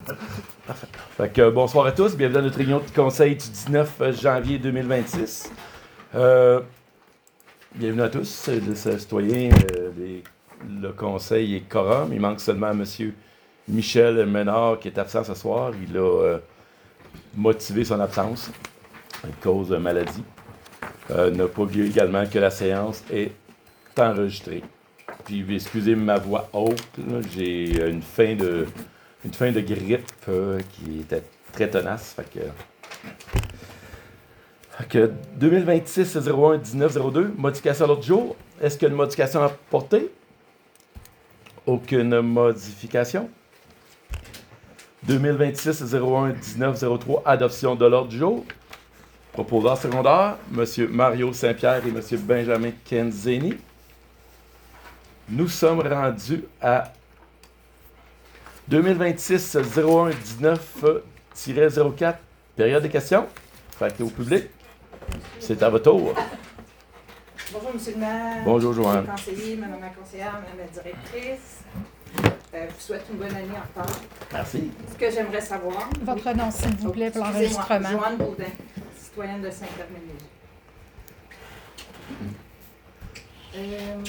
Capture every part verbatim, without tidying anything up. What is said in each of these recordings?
Parfait. Fait que, bonsoir à tous, bienvenue à notre réunion de conseil du dix-neuf janvier deux mille vingt-six. Euh, bienvenue à tous, les citoyens. Euh, les, le conseil est quorum. Il manque seulement M. Michel Ménard qui est absent ce soir. Il a euh, motivé son absence à cause de maladie. Euh, n'a pas vu également que la séance est enregistrée. Puis, excusez ma voix haute, là, j'ai une fin de, une fin de grippe euh, qui était très tenace. Fait que, fait que deux mille vingt-six zéro un dix-neuf zéro deux, modification à l'autre jour. Est-ce qu'il y a une modification à apporter? Aucune modification. deux mille vingt-six zéro un dix-neuf zéro trois, adoption de l'ordre du jour. Proposeur secondaire, M. Mario Saint-Pierre et M. Benjamin Kenzeni. Nous sommes rendus à deux mille vingt-six zéro un dix-neuf zéro quatre, période des questions. Fait que au public, c'est à votre tour. Bonjour, M. le maire. Bonjour, Joanne. Monsieur le conseiller, Mme la conseillère, Mme la directrice. Euh, je vous souhaite une bonne année en retard. Merci. Ce que j'aimerais savoir... Votre nom, s'il vous plaît, pour Excusez-moi, l'enregistrement. Joanne Baudin, citoyenne de Saint-Herménégilde. Euh,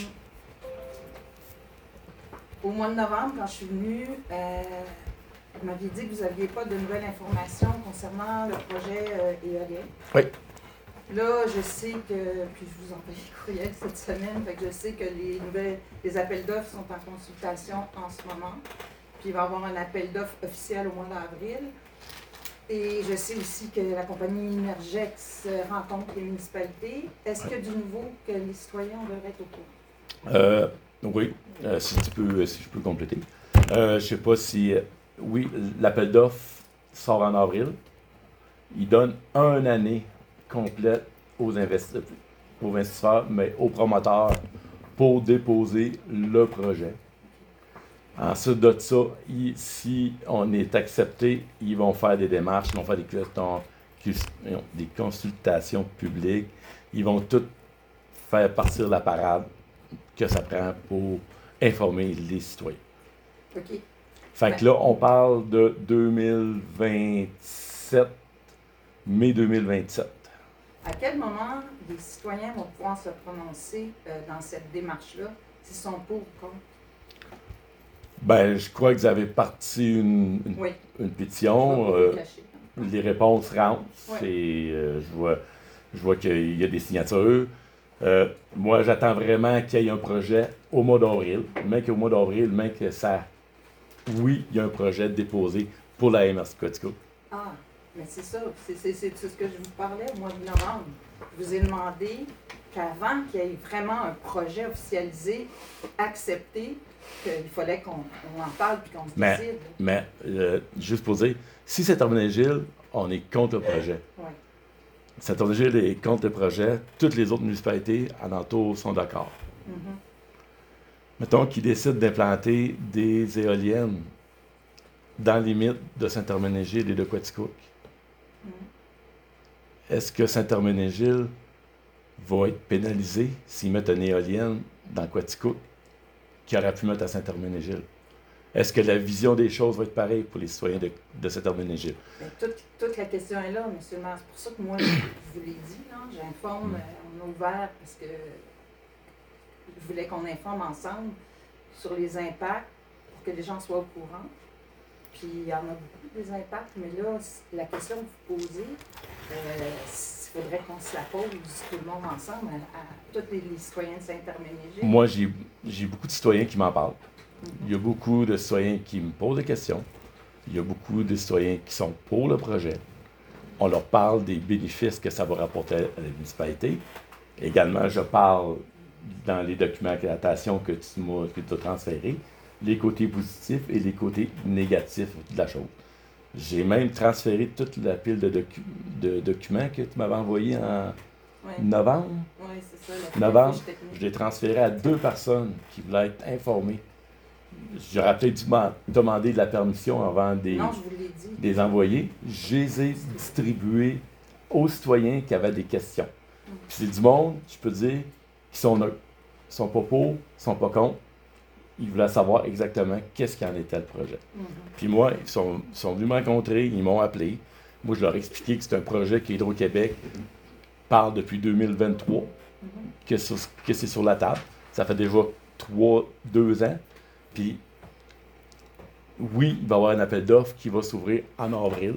au mois de novembre, quand je suis venue, euh, vous m'aviez dit que vous n'aviez pas de nouvelles informations concernant le projet euh, éolien. Oui. Là, je sais que, puis je vous envoie des courriels cette semaine, fait que je sais que les nouvelles, les appels d'offres sont en consultation en ce moment. Puis il va y avoir un appel d'offres officiel au mois d'avril. Et je sais aussi que la compagnie Energex rencontre les municipalités. Est-ce qu'il y a du nouveau que les citoyens devraient être au courant? Euh, oui, euh, si, tu peux, si je peux compléter. Euh, je ne sais pas si... euh, oui, l'appel d'offres sort en avril. Il donne une année complète aux, investi- aux investisseurs, mais aux promoteurs pour déposer le projet. Ensuite de ça, il- si on est accepté, ils vont faire des démarches, ils vont faire des, custons- cus- des consultations publiques, ils vont tout faire partir la parade que ça prend pour informer les citoyens. OK. Fait que là, on parle de deux mille vingt-sept, mai deux mille vingt-sept. À quel moment les citoyens vont pouvoir se prononcer euh, dans cette démarche-là, s'ils sont pour ou contre? Ben, je crois que vous avez parti une, une, Oui. une Je pétition. vais pas euh, vous cacher. les réponses rentrent. Ouais. C'est, euh, je vois, je vois qu'il y a des signatures. Euh, moi, j'attends vraiment qu'il y ait un projet au mois d'avril. Mais qu'au mois d'avril, mais que ça... Oui, il y a un projet déposé pour la M R C Quatico. Ah, mais c'est ça, c'est, c'est, c'est ce que je vous parlais au mois de novembre. Je vous ai demandé qu'avant qu'il y ait vraiment un projet officialisé, accepté, qu'il fallait qu'on on en parle puis qu'on se Mais- décide. Mais, euh, juste pour dire, si c'est Herménégilde, on est contre le projet. Ouais. Saint-Herménégilde est contre le projet. Toutes les autres municipalités alentours sont d'accord. Mhm. Mettons qu'ils décident d'implanter des éoliennes dans les limites de Saint-Herménégilde et de Quaticook. Mhm. Est-ce que Saint-Herménégilde va être pénalisé s'ils mettent une éolienne dans Quaticook qui aurait pu mettre à Saint-Herménégilde? Est-ce que la vision des choses va être pareille pour les citoyens de, de Saint-Herménégilde? Mais toute, toute la question est là, M. le maire. C'est pour ça que moi, je vous l'ai dit, là, j'informe, euh, on a ouvert parce que je voulais qu'on informe ensemble sur les impacts pour que les gens soient au courant. Puis il y en a beaucoup des impacts, mais là, la question que vous posez, euh, il faudrait qu'on se la pose tout le monde ensemble, à, à tous les, les citoyens de Saint-Herménégilde. Moi, j'ai, j'ai beaucoup de citoyens qui m'en parlent. Mhm. Il y a beaucoup de citoyens qui me posent des questions. Il y a beaucoup de citoyens qui sont pour le projet. On leur parle des bénéfices que ça va rapporter à la municipalité. Également, je parle dans les documents d'accréditation que tu m'as que tu as transférés, les côtés positifs et les côtés négatifs de la chose. J'ai même transféré toute la pile de, docu- de documents que tu m'avais envoyés en Ouais. novembre. Oui, c'est ça. la Novembre, fiche technique. je l'ai transféré à deux personnes qui voulaient être informées. J'aurais peut-être dû m'en- demander de la permission avant de Non, je vous l'ai dit. les envoyer. Je les ai distribués aux citoyens qui avaient des questions. Puis c'est du monde, je peux dire, qui sont neutres. Ils sont pas pour, ils sont pas contre. ils voulaient savoir exactement qu'est-ce qu'il en était le projet. Mhm. Puis moi, ils sont, ils sont venus me rencontrer, ils m'ont appelé. Moi, je leur ai expliqué que c'est un projet qu'Hydro-Québec parle depuis deux mille vingt-trois, Mhm. que, sur- que c'est sur la table. Ça fait déjà trois, deux ans. Puis, oui, il va y avoir un appel d'offres qui va s'ouvrir en avril,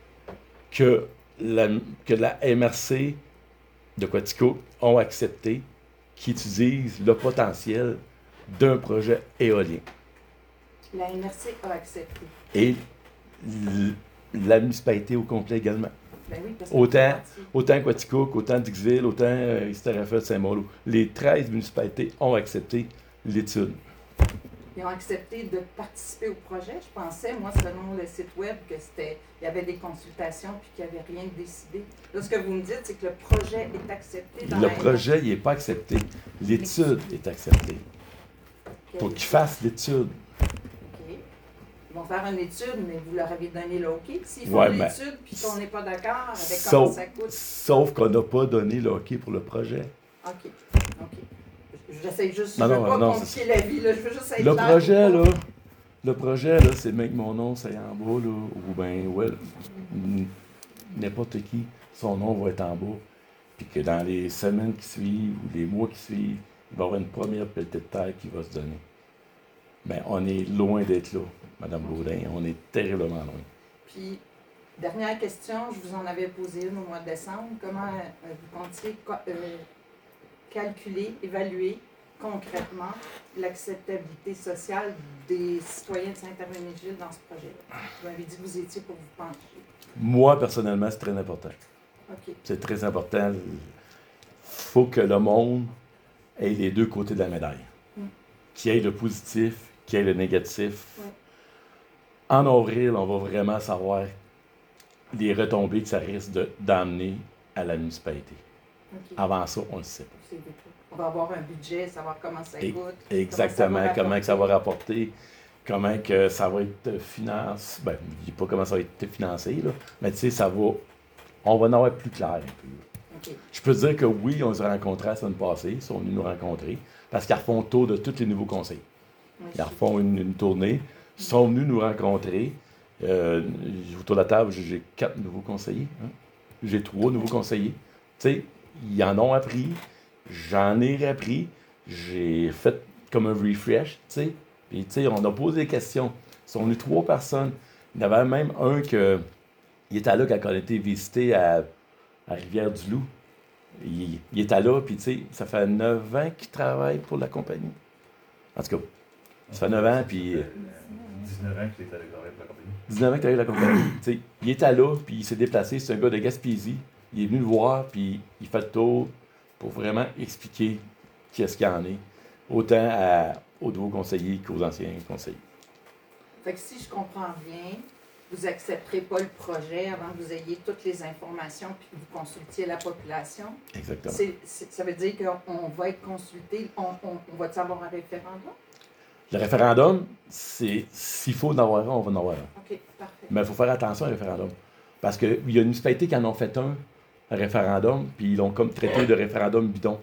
que la, que la M R C de Quatico ont accepté, qui utilisent le potentiel d'un projet éolien. La M R C a accepté. Et l- la municipalité au complet également. Ben oui, parce Autant- que c'est parti. Autant Quaticook, autant Dixville, autant euh, Estérafel, Saint-Malo. Les treize municipalités ont accepté l'étude. Ils ont accepté de participer au projet. Je pensais, moi, selon le site web, que c'était, il y avait des consultations puis qu'il n'y avait rien de décidé. Là, ce que vous me dites, c'est que le projet est accepté dans Le la projet, il n'est pas accepté. L'étude est acceptée. Ok. Pour qu'ils fassent l'étude. OK. Ils vont faire une étude, mais vous leur avez donné le OK. S'ils font Ouais, ben, l'étude puis qu'on n'est pas d'accord avec sauf- comment ça coûte. Sauf qu'on n'a pas donné le OK pour le projet. OK. OK. J'essaie juste, Non, je veux non, pas non, compliquer la vie, là. Je veux juste être Le clair projet, pour là, pas- le projet, là, c'est même que mon nom, c'est en bas, là, ou bien, ouais, n- n'importe qui, son nom va être en bas. Puis que dans les semaines qui suivent, ou les mois qui suivent, il va y avoir une première pelletée de terre qui va se donner. Mais on est loin d'être là, Mme Baudin, on est terriblement loin. Puis, dernière question, je vous en avais posé une au mois de décembre. Comment euh, vous comptiez co- euh, calculer, évaluer concrètement l'acceptabilité sociale des citoyens de Saint-Herménégilde dans ce projet-là? Vous m'avez dit que vous étiez pour vous pencher. Moi, personnellement, c'est très important. OK. C'est très important. Il faut que le monde ait les deux côtés de la médaille. Mm. Qu'il y ait le positif, qu'il y ait le négatif. Ouais. En avril, on va vraiment savoir les retombées que ça risque de- d'amener à la municipalité. OK. Avant ça, on ne le sait pas. C'est beaucoup. On va avoir un budget, savoir comment ça Et- coûte. Exactement, Comment comment, ça va que ça va rapporter, comment que ça va être financé. Ben, je ne dis pas comment ça va être financé, là, mais tu sais, ça va. On va en avoir plus clair un peu. OK. Je peux te dire que oui, on s'est rencontrés la semaine passée, ils sont venus nous rencontrer, parce qu'ils refont le tour de tous les nouveaux conseils. Oui, Ils refont une, une tournée, ils sont venus nous rencontrer. Euh, autour de la table, j'ai- j'ai quatre nouveaux conseillers. hein. J'ai trois nouveaux conseillers. Tu sais, ils en ont appris, j'en ai appris, j'ai fait comme un refresh, tu sais. Puis, tu sais, on a posé des questions. Ils sont venus trois personnes. Il y en avait même un que, il était là quand on a été visité à, à Rivière-du-Loup. Il, il était là, puis tu sais, ça fait neuf ans qu'il travaille pour la compagnie. En tout cas, ça fait neuf ans, puis... dix-neuf ans qu'il était avec la compagnie. dix-neuf ans qu'il travaille avec la compagnie. Tu sais, il était là, puis il s'est déplacé. C'est un gars de Gaspésie. Il est venu le voir, puis il fait le tour pour vraiment expliquer qu'est-ce qu'il y en est, autant à- aux nouveaux conseillers qu'aux anciens conseillers. Fait que si je comprends bien, vous accepterez pas le projet avant que vous ayez toutes les informations puis que vous consultiez la population. Exactement. C'est- c'est- ça veut dire qu'on va être consulté, on, on, on va avoir un référendum? Le référendum, c'est s'il faut en avoir un, on va en avoir un. OK, parfait. Mais il faut faire attention au référendum. Parce qu'il y a une municipalité qui en ont fait un, un référendum, puis ils l'ont comme traité de référendum bidon.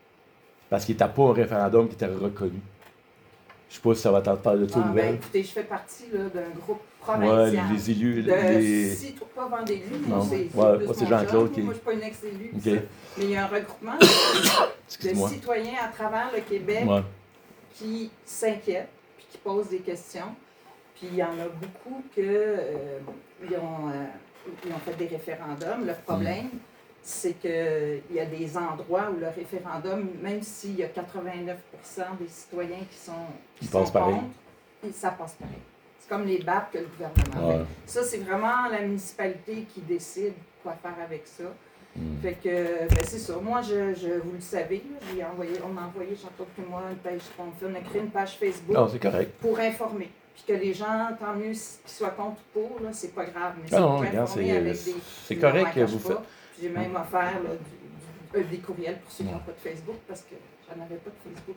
Parce qu'il n'était pas un référendum qui était reconnu. Je sais pas si ça va t'entendre parler de ça, Ah, ben, nouvelle. écoutez, je fais partie là, d'un groupe Ouais, provincial. les élus, de les... six, pas vendre d'élus, Non. moi c'est Ouais, c'est moi, plus c'est mon Jean-Claude job. qui- Moi, je suis pas une ex-élue. Ok. ça. Mais il y a un regroupement de Excuse-moi. citoyens à travers le Québec Ouais. qui s'inquiètent puis qui posent des questions. Puis il y en a beaucoup que euh, ils, ont, euh, ils ont fait des référendums. Le problème, c'est qu'il y a des endroits où le référendum, même s'il y a quatre-vingt-neuf pour cent des citoyens qui sont, qui Ils sont pensent pareil. contre, et ça passe pareil. C'est comme les battes que le gouvernement Ouais. fait. Ça, c'est vraiment la municipalité qui décide quoi faire avec ça. Mm. Fait que, ben c'est ça. Moi, je, je, vous le savez, là, j'ai envoyé, on a envoyé, Jean-Claude et moi, une page, on fait, on a créé une page Facebook Non, c'est correct. pour informer. Puis que les gens, tant mieux s- qu'ils soient contre ou pour, là, c'est pas grave. Mais Ah non, pour regarde, informer c'est- avec des- c'est je correct m'en que cache vous pas. faites. Puis J'ai même offert là, du- du- euh, des courriels pour ceux qui n'ont pas de Facebook parce que j'en avais pas de Facebook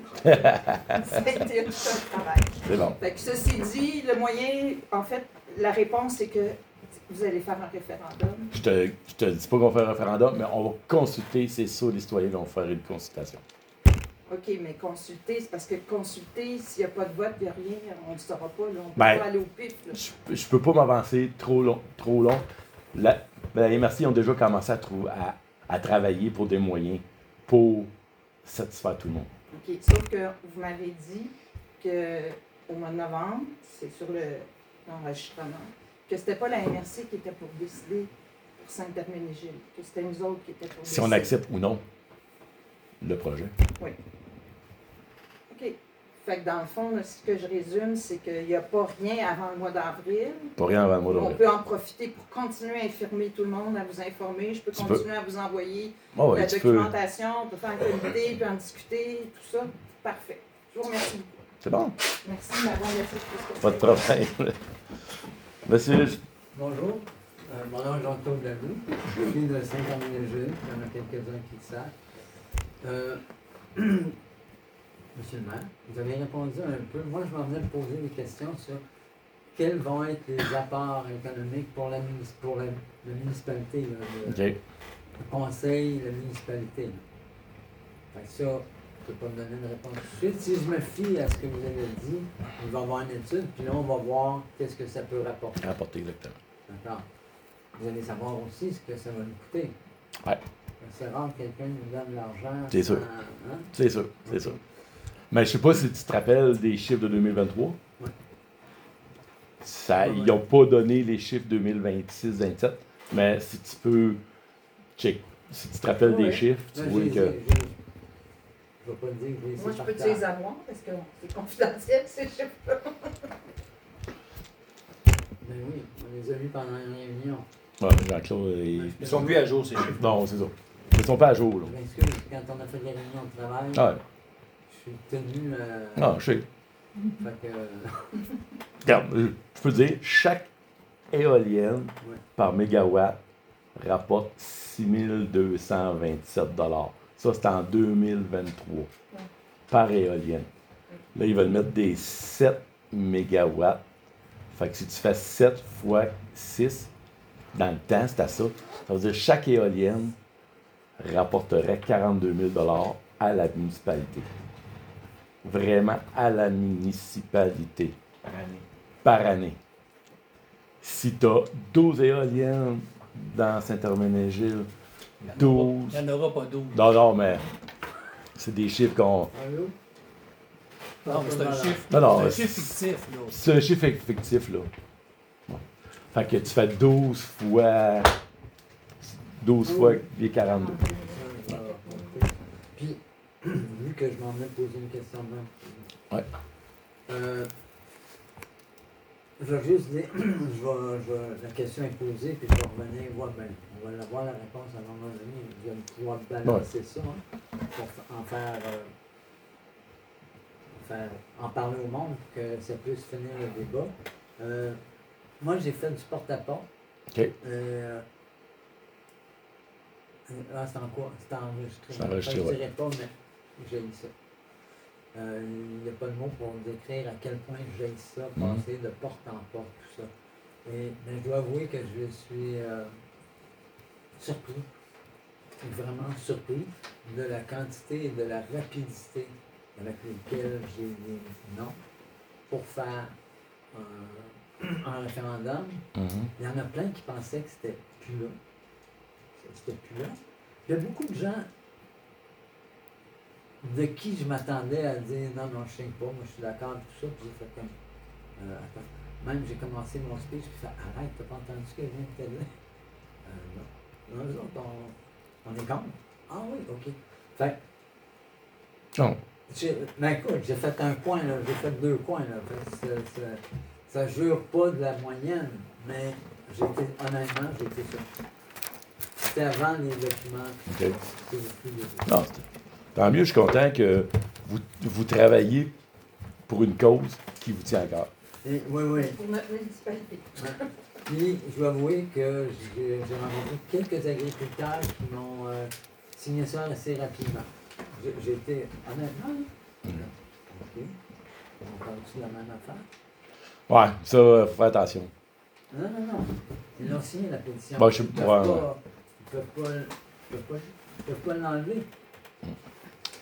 avant. Ça a été tout un travail. C'est bon. Fait que ceci dit, le moyen, en fait, la réponse, c'est que vous allez faire un référendum. Je te, je te dis pas qu'on fait un référendum, mais on va consulter, c'est ça, les citoyens vont faire une consultation. OK, mais consulter, c'est parce que consulter, s'il n'y a pas de vote, il n'y a rien, on ne le saura pas. Là. On ne peut Ben, pas aller au pif. Là. Je, je peux pas m'avancer trop long. Trop long. La, ben, les merci ont déjà commencé à, trouver, à, à travailler pour des moyens pour satisfaire tout le monde. OK, sauf que vous m'avez dit qu'au mois de novembre, c'est sur le, l'enregistrement, que c'était pas la M R C qui était pour décider pour Saint-Herménégil, que c'était nous autres qui étaient pour Si décider. on accepte ou non le projet. Oui. OK. Fait que dans le fond, là, ce que je résume, c'est qu'il n'y a pas rien avant le mois d'avril. Pas rien avant le mois On d'avril. peut en profiter pour continuer à informer tout le monde, à vous informer. Je peux Tu continuer à vous envoyer Oh, ouais, la tu peux. documentation, on peut faire un comité, puis en discuter, tout ça. Parfait. Je vous remercie beaucoup. C'est bon. Merci de m'avoir laissé plus que Pas de problème. Monsieur, Bonjour, euh, mon nom est Jean-Claude Laloux, je suis de Saint-Herménégil, il y en a quelques-uns qui le savent. Euh, Monsieur le maire, vous avez répondu un peu. Moi, je m'en venais de poser des questions sur quels vont être les apports économiques pour la, munici- pour la, la municipalité, là, le, OK. le conseil, la municipalité. Là. Fait que ça, je ne peux pas me donner une réponse tout de suite. Si je me fie à ce que vous avez dit, il va y avoir une étude, puis là, on va voir qu'est-ce que ça peut rapporter. Rapporter exactement. D'accord. Vous allez savoir aussi ce que ça va nous coûter. Ouais. C'est rare que quelqu'un nous donne de l'argent. C'est sûr. sans- hein? C'est sûr, c'est Ok. sûr. Mais je sais pas si tu te rappelles des chiffres de deux mille vingt-trois. Ouais. Ça, Ouais, ouais. ils n'ont pas donné les chiffres deux mille vingt-six vingt-sept, mais si tu peux check, si tu te rappelles Ouais. des chiffres, tu Là, vois j'ai- que. j'ai- j'ai- Je vais pas te dire que j'ai Moi, je peux par te les cœur. avoir parce que c'est confidentiel, ces chiffres-là. Ben oui, on les a vus pendant une réunion. Ouais, Jean-Claude, il- Ils sont plus à jour, ces chiffres. non, c'est ça. Ils sont pas à jour, là. Je m'excuse, quand on a fait les réunions de travail, Ah, ouais. je suis tenu. Euh, Non, je sais. Fait que. Regarde, euh, je peux te dire, chaque éolienne Ouais. par mégawatt rapporte six mille deux cent vingt-sept dollars. Ça, c'est en deux mille vingt-trois. Ouais. Par éolienne. Là, ils veulent mettre des sept mégawatts. Fait que si tu fais sept fois six, dans le temps, c'est à ça. Ça veut dire que chaque éolienne rapporterait quarante-deux mille dollars à la municipalité. Vraiment à la municipalité Par année. par année. Si tu as douze éoliennes dans Saint-Herménégil, Il y en aura- douze. Il n'y en aura pas douze. Non, non, mais c'est des chiffres qu'on. Allô? Non, mais c'est un Voilà. chiffre. Non, non, c'est un c'est- chiffre fictif, là. C'est un chiffre fictif, là. Bon. Fait que tu fais douze fois. douze fois les quarante-deux. Ouais, ouais, ouais. Puis, vu que je m'en venais de poser une question de même. Ouais. Euh, je vais juste dire, je vais, je vais- la question est posée, puis je vais revenir voir, ben, on va avoir la réponse à un moment donné, vous allez pouvoir balancer ça, hein, pour fa- en faire, euh, en faire, en parler au monde, pour que ça puisse finir le débat. Euh, moi, j'ai fait du porte-à-porte. OK. Euh, ah, c'est en quoi? C'est enregistré. C'est enregistré, Je ne ouais. dirais pas, mais j'ai ça. Euh, Il n'y a pas de mots pour décrire à quel point j'ai ça, Mhm. passer de porte en porte, tout ça. Et, mais je dois avouer que je suis euh, surpris, vraiment surpris de la quantité et de la rapidité avec lesquelles j'ai dit non pour faire un, un référendum. Mhm. Il y en a plein qui pensaient que c'était plus là. C'était plus là. Il y a beaucoup de gens de qui je m'attendais à dire non, non, je ne sais pas, moi je suis d'accord, tout ça, puis j'ai fait comme. Euh, attends. Même j'ai commencé mon speech, puis j'ai fait arrête, t'as pas entendu ce que je viens de te dire? Euh, non. Non, nous autres, on, on est contre. Ah oui, ok. Fait Non. j'ai- ben écoute, j'ai fait un coin, là, j'ai fait deux coins, là. Fait que c'est- c'est- ça jure pas de la moyenne, mais j'ai été, honnêtement, j'ai été surpris. C'était avant les documents OK. que vous fouillez. Non, c'est- tant mieux, je suis content que vous, vous travaillez pour une cause qui vous tient à cœur. Et, oui, oui. Pour notre municipalité. Ouais. Puis, je dois avouer que j'ai j'ai rencontré quelques agriculteurs qui m'ont euh, signé ça assez rapidement. J'ai j'ai été, honnêtement, là, ok, on parle-tu de la même affaire? Ouais, ça, euh, faut faire attention. Non, non, non. Ils l'ont signé, la pétition. Bon, je- Ils peuvent ouais, pas, ils peuvent pas, ils peuvent pas, ils peuvent pas l'enlever.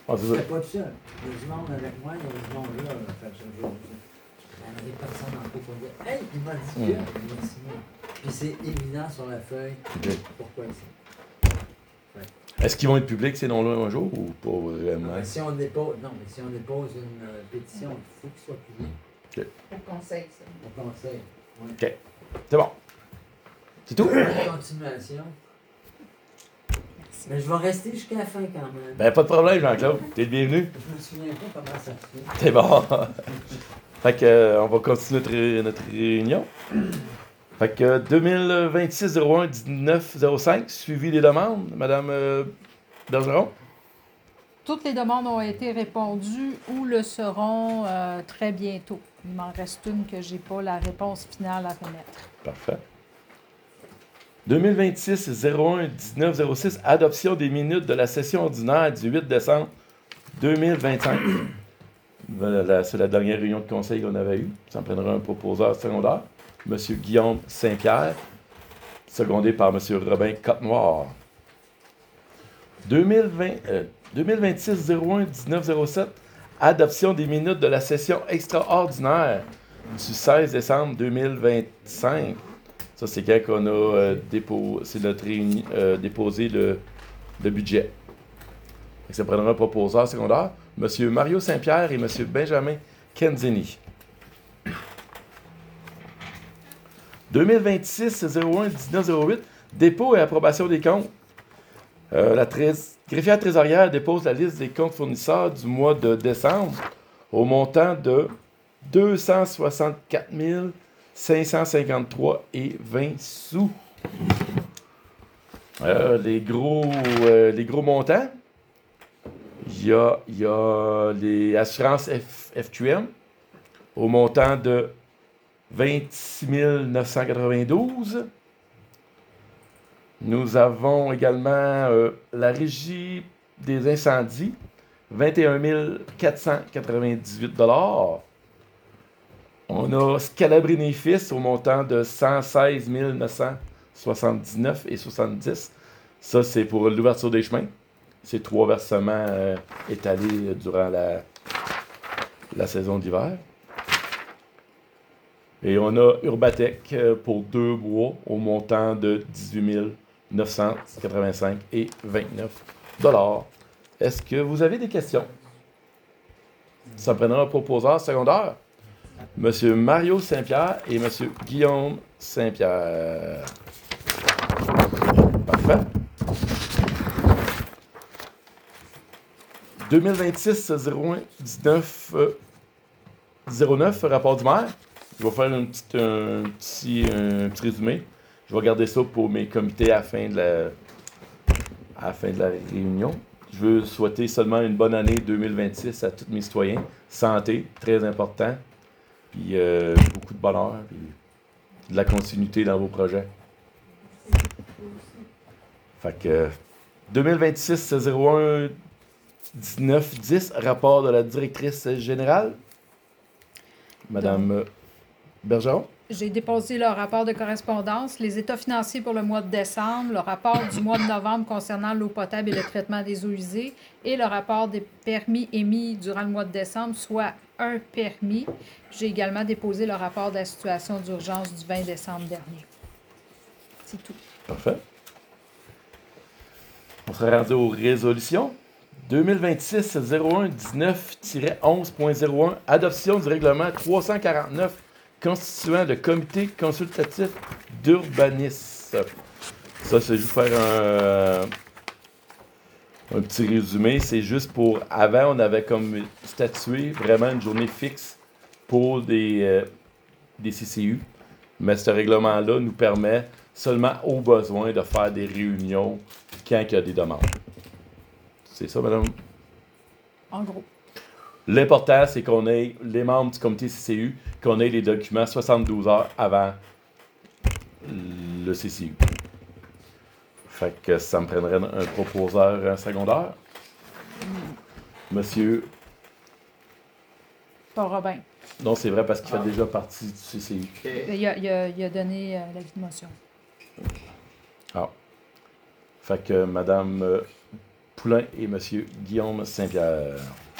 Ah, c'est Je ça. n'étais pas tout seul. Il y a du monde avec moi, il y a du monde là. là. Fait que je- je- je- il y a personne en fait pour dire hey, il m'a dit que, Mm. il m'a signé. Puis c'est évident sur la feuille Ok. pourquoi c'est. Est-ce qu'ils vont être publics ces noms-là un jour ou pas vraiment? Non, mais si on dépose, non, mais si on dépose une euh, pétition, il faut qu'il soit public. Au conseil, ça. Au conseil. Ouais. C'est bon. C'est tout? Bonne continuation. Mais je vais rester jusqu'à la fin quand même. Ben, pas de problème, Jean-Claude. T'es le bienvenu. Je me souviens pas comment ça se fait. C'est bon. Fait que, euh, on va continuer notre, ré- notre réunion. Fait que deux mille vingt-six zéro un dix-neuf zéro cinq, suivi des demandes, Madame euh, Bergeron. Toutes les demandes ont été répondues ou le seront euh, très bientôt. Il m'en reste une que j'ai pas la réponse finale à remettre. Parfait. deux mille vingt-six zéro un dix-neuf zéro six, adoption des minutes de la session ordinaire du huit décembre deux mille vingt-cinq. Voilà, c'est la dernière réunion de conseil qu'on avait eue. Ça en prendra un proposeur secondaire, M. Guillaume Saint-Pierre, secondé par M. Robin Cottenoir. deux mille vingt, euh, deux mille vingt-six zéro un dix-neuf zéro sept, adoption des minutes de la session extraordinaire du seize décembre deux mille vingt-cinq. Ça, c'est quand on a euh, dépo- c'est notre réuni- euh, déposé le, le budget. Fait que ça prendra un proposeur secondaire, M. Mario Saint-Pierre et M. Benjamin Kenzini. deux mille vingt-six zéro un dix-neuf zéro huit, dépôt et approbation des comptes. Euh, la trés- greffière trésorière dépose la liste des comptes fournisseurs du mois de décembre au montant de deux cent soixante-quatre mille cinq cent cinquante-trois et vingt sous. Euh, les, gros, euh, les gros montants, il y a, il y a les assurances F, FQM au montant de vingt-six mille neuf cent quatre-vingt-douze. Nous avons également euh, la régie des incendies, vingt et un mille quatre cent quatre-vingt-dix-huit dollars. On a Scalabrini Fils au montant de cent seize mille neuf cent soixante-dix-neuf et soixante-dix. Ça, c'est pour l'ouverture des chemins. C'est trois versements euh, étalés euh, durant la, la saison d'hiver. Et on a Urbatec euh, pour deux mois au montant de dix-huit mille neuf cent quatre-vingt-cinq et vingt-neuf dollars. Est-ce que vous avez des questions? Ça prendra un proposeur secondaire. Monsieur Mario Saint-Pierre et Monsieur Guillaume Saint-Pierre. Parfait. deux mille vingt-six zéro un dix-neuf zéro neuf, rapport du maire. Je vais faire une petite, un, petit, un petit résumé. Je vais garder ça pour mes comités à la fin de la, à la, fin de la réunion. Je veux souhaiter seulement une bonne année deux mille vingt-six à tous mes citoyens. Santé, très important. Puis euh, beaucoup de bonheur. Puis de la continuité dans vos projets. Fait que deux mille vingt-six zéro un dix-neuf dix, rapport de la directrice générale, Madame euh, Bergeron. J'ai déposé le rapport de correspondance, les états financiers pour le mois de décembre, le rapport du mois de novembre concernant l'eau potable et le traitement des eaux usées, et le rapport des permis émis durant le mois de décembre, soit un permis. J'ai également déposé le rapport de la situation d'urgence du vingt décembre dernier. C'est tout. Parfait. On sera rendu aux résolutions. deux mille vingt-six zéro un dix-neuf onze point zéro un, adoption du règlement trois cent quarante-neuf constituant le comité consultatif d'urbanisme. Ça, c'est juste faire un, un petit résumé. C'est juste pour... Avant, on avait comme statué vraiment une journée fixe pour des, euh, des C C U. Mais ce règlement-là nous permet seulement au besoin de faire des réunions quand il y a des demandes. C'est ça, madame? En gros. L'important, c'est qu'on ait les membres du comité C C U, qu'on ait les documents soixante-douze heures avant le C C U. Fait que ça me prendrait un proposeur secondaire. Monsieur... Pas Robin. Non, c'est vrai parce qu'il Ah. fait déjà partie du C C U. OK. Il a, il a- il a donné euh, l'avis de motion. Ah. Fait que madame... euh, Poulain et M. Guillaume Saint-Pierre.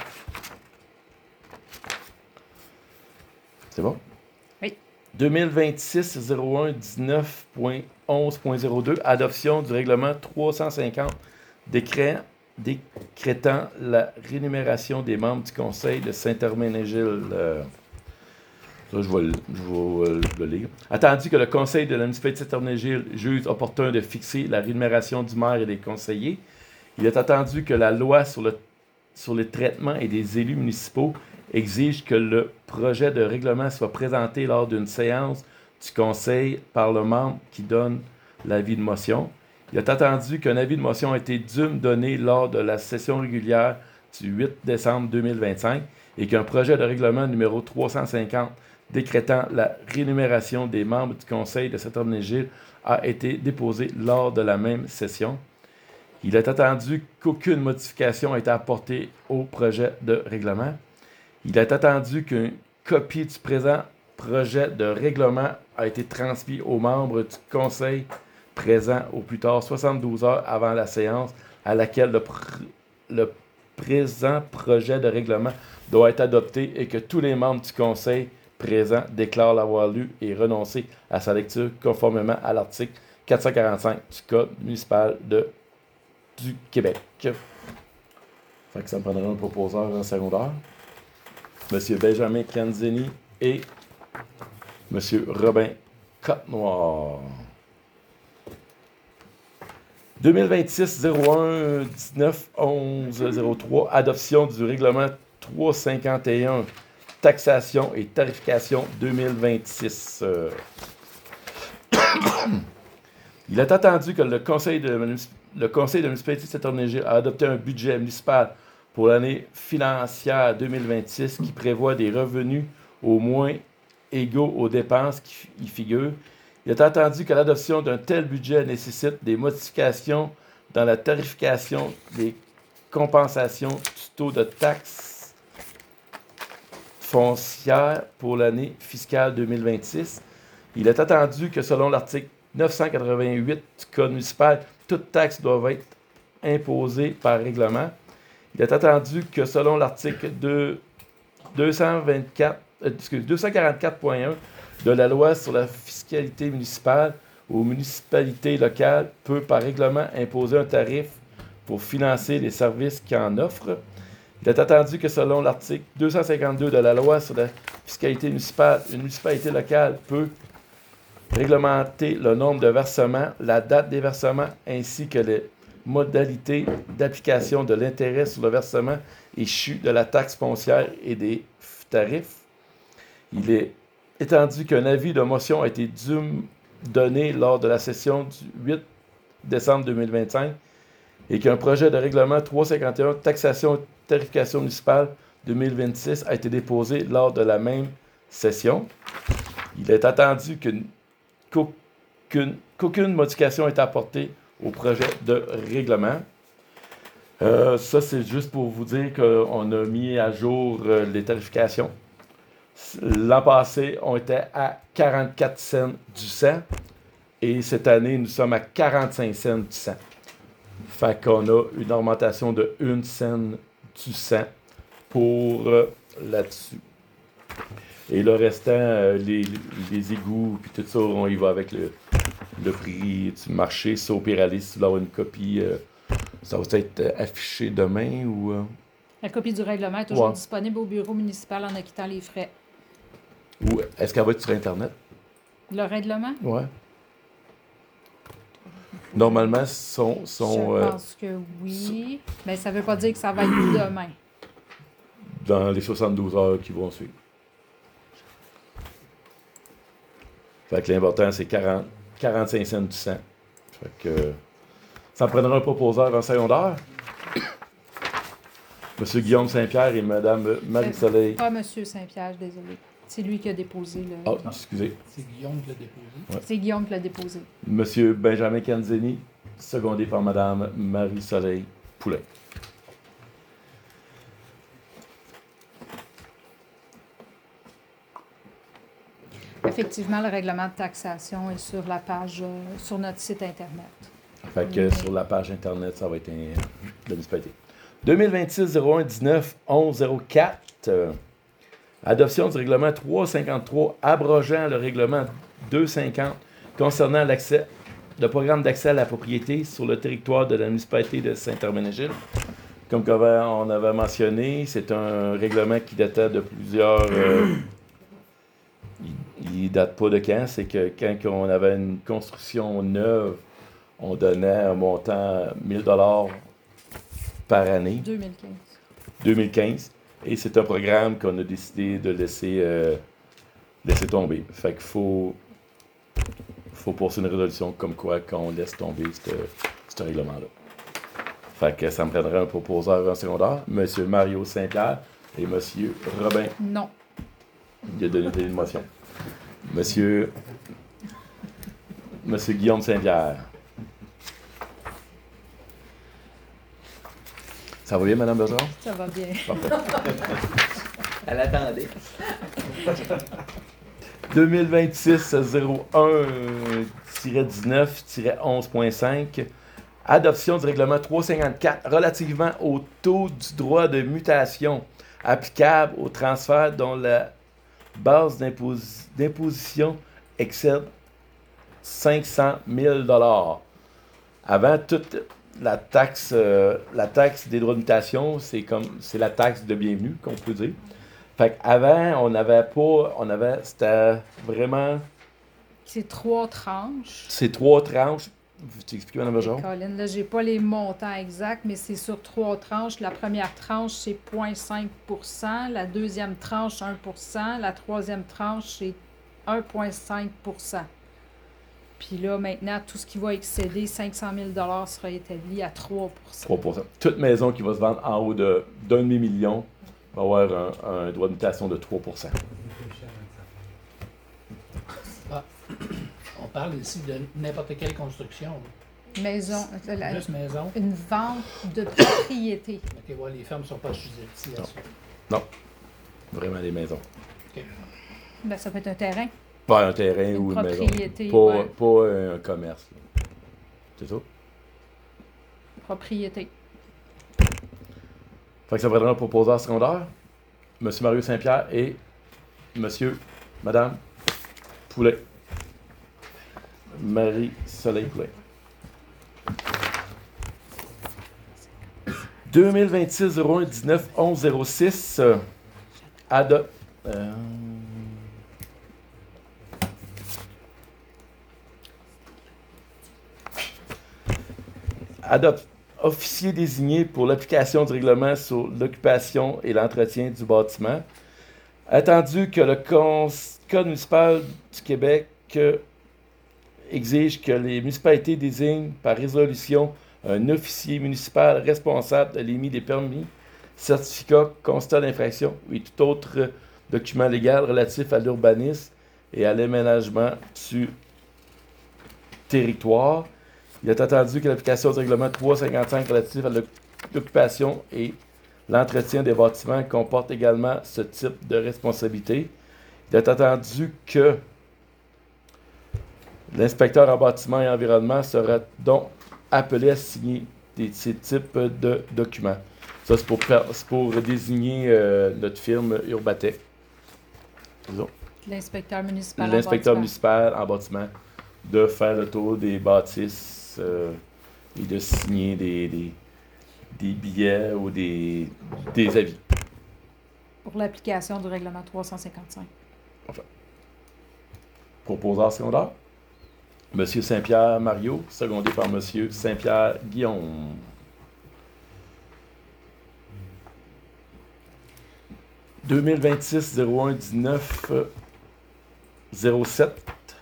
C'est bon? Oui. deux mille vingt-six zéro un dix-neuf point onze point zéro deux, adoption du règlement trois cent cinquante, décret décrétant la rémunération des membres du Conseil de Saint-Hermène-Gilles. Euh, ça, je vais, le, je vais euh, le lire. Attendu que le Conseil de la municipalité de Saint-Hermène-Gilles juge opportun de fixer la rémunération du maire et des conseillers, il est attendu que la loi sur le, sur les traitements et des élus municipaux exige que le projet de règlement soit présenté lors d'une séance du Conseil par le membre qui donne l'avis de motion. Il est attendu qu'un avis de motion a été dûment donné lors de la session régulière du huit décembre deux mille vingt-cinq et qu'un projet de règlement numéro trois cent cinquante décrétant la rémunération des membres du Conseil de Saint-Hermène-Gilles a été déposé lors de la même session. Il est attendu qu'aucune modification ait été apportée au projet de règlement. Il est attendu qu'une copie du présent projet de règlement a été transmis aux membres du Conseil présent au plus tard soixante-douze heures avant la séance à laquelle le, pr- le présent projet de règlement doit être adopté et que tous les membres du Conseil présent déclarent l'avoir lu et renoncé à sa lecture conformément à l'article quatre cent quarante-cinq du Code municipal de, du Québec. Fait que ça me prendra un proposeur en secondaire. M. Benjamin Canzini et M. Robin Côte-Noire. deux mille vingt-six zéro un dix-neuf onze zéro trois, adoption du règlement trois cent cinquante et un, taxation et tarification deux mille vingt-six. Euh... Il est attendu que le Conseil de, le Conseil de municipalité de Saint-Hermène-Gilles a adopté un budget municipal pour l'année financière deux mille vingt-six qui prévoit des revenus au moins égaux aux dépenses qui y figurent. Il est attendu que l'adoption d'un tel budget nécessite des modifications dans la tarification des compensations du taux de taxe foncière pour l'année fiscale deux mille vingt-six. Il est attendu que selon l'article neuf cent quatre-vingt-huit du Code municipal, toute taxe doit être imposée par règlement. Il est attendu que selon l'article deux cent vingt-quatre, euh, excuse, deux cent quarante-quatre point un de la loi sur la fiscalité municipale, aux municipalités locales peut par règlement imposer un tarif pour financer les services qui en offrent. Il est attendu que selon l'article deux cent cinquante-deux de la loi sur la fiscalité municipale, une municipalité locale peut réglementer le nombre de versements, la date des versements ainsi que les modalités d'application de l'intérêt sur le versement échu de la taxe foncière et des tarifs. Il est étendu qu'un avis de motion a été dûment donné lors de la session du huit décembre deux mille vingt-cinq et qu'un projet de règlement trois cent cinquante et un, taxation et tarification municipale deux mille vingt-six, a été déposé lors de la même session. Il est attendu qu'une, qu'aucune, qu'aucune modification ait apportée au projet de règlement. Euh, ça, c'est juste pour vous dire qu'on a mis à jour euh, les tarifications. L'an passé, on était à quarante-quatre cents du cent et cette année, nous sommes à quarante-cinq cents du cent. Fait qu'on a une augmentation de un cent du cent pour euh, là-dessus. Et le restant, euh, les, les égouts, puis tout ça, on y va avec le, le prix du marché. Ça, au pire, aller, si vous voulez avoir une copie, euh, ça va être euh, affiché demain ou... Euh... La copie du règlement est toujours Ouais. disponible au bureau municipal en acquittant les frais. Ou est-ce qu'elle va être sur Internet? Le règlement? Ouais. Normalement, sont... sont Je euh, pense que oui. Mais ça ne veut pas dire que ça va être demain. dans les soixante-douze heures qui vont suivre. Fait que l'important, c'est quarante, quarante-cinq cents du cent. Fait que ça me prendra un proposeur en secondaire. Monsieur Guillaume Saint-Pierre et Madame Marie-Soleil. Pas Monsieur Saint-Pierre, désolé. C'est lui qui a déposé le. Ah, excusez. C'est Guillaume qui l'a déposé. C'est Guillaume qui l'a déposé. Monsieur Benjamin Canzini, secondé par Madame Marie-Soleil Poulain. Effectivement, le règlement de taxation est sur la page, euh, sur notre site Internet. Fait que sur la page Internet, ça va être un, de la municipalité. deux mille vingt-six zéro un dix-neuf onze zéro quatre. Euh, adoption du règlement trois cent cinquante-trois, abrogeant le règlement deux cent cinquante concernant l'accès, le programme d'accès à la propriété sur le territoire de la municipalité de Saint-Herménégilde. Comme on avait mentionné, c'est un règlement qui datait de plusieurs... Euh, il ne date pas de quand, c'est que quand on avait une construction neuve, on donnait un montant mille dollars par année. deux mille quinze. deux mille quinze. Et c'est un programme qu'on a décidé de laisser, euh, laisser tomber. Fait qu'il faut, faut passer une résolution comme quoi qu'on laisse tomber ce règlement-là. Fait que ça me prendrait un proposeur en secondaire, M. Mario Saint-Pierre et M. Robin. Non. Il a donné des motions. Monsieur, Monsieur Guillaume Saint-Pierre. Ça va bien, Mme Bergeron? Ça va bien. Elle attendait. deux mille vingt-six zéro un dix-neuf onze point cinq. Adoption du règlement trois cent cinquante-quatre relativement au taux du droit de mutation applicable au transfert dont la base d'impos- d'imposition excède cinq cent mille dollars. Avant, toute la taxe, euh, la taxe des droits de mutation, c'est comme c'est la taxe de bienvenue, qu'on peut dire. Fait qu'avant, on n'avait pas, on avait, c'était vraiment... C'est trois tranches. C'est trois tranches. Tu expliques, Mme Et Bergeron? Colin, là, j'ai pas les montants exacts, mais c'est sur trois tranches. La première tranche, c'est zéro virgule cinq pour cent. La deuxième tranche, un pour cent. La troisième tranche, c'est un virgule cinq pour cent. Puis là, maintenant, tout ce qui va excéder cinq cent mille dollars sera établi à trois pour cent. trois pour cent. Toute maison qui va se vendre en haut de, d'un demi-million va avoir un, un droit de mutation de trois pour cent. On parle ici de n'importe quelle construction. Maison, la- la- Juste maison. une vente de propriété. Ok, ouais, les fermes ne sont pas assujetties à ça. Vraiment des maisons. Ben, ça peut être un terrain, Pas un terrain une ou une maison. propriété. Pas, ouais. pas un commerce. là. C'est ça? Propriété. Fait que ça prendra un proposeur secondaire, M. Mario Saint-Pierre et M. Madame Poulet. Marie-Soleil Poulet. deux mille vingt-six zéro un dix-neuf onze zéro six. Euh, ado- euh, Adopte. Officier désigné pour l'application du règlement sur l'occupation et l'entretien du bâtiment. Attendu que le Con- Code municipal du Québec euh, exige que les municipalités désignent par résolution un officier municipal responsable de l'émis des permis, certificats, constats d'infraction et tout autre euh, document légal relatif à l'urbanisme et à l'aménagement du territoire. Il est attendu que l'application du règlement trois cent cinquante-cinq relatif à l'occupation et l'entretien des bâtiments comporte également ce type de responsabilité. Il est attendu que l'inspecteur en bâtiment et environnement sera donc appelé à signer des, ces types de documents. Ça, c'est pour, faire- c'est pour désigner euh, notre firme Urbatec. Disons. L'inspecteur municipal. en L'inspecteur bâtiment. municipal en bâtiment de faire le tour des bâtisses euh, et de signer des, des, des billets ou des, des avis. Pour l'application du règlement trois cent cinquante-cinq. Proposeur secondaire. Monsieur Saint-Pierre Mario, secondé par Monsieur Saint-Pierre Guillaume. deux mille vingt-six zéro un dix-neuf zéro sept.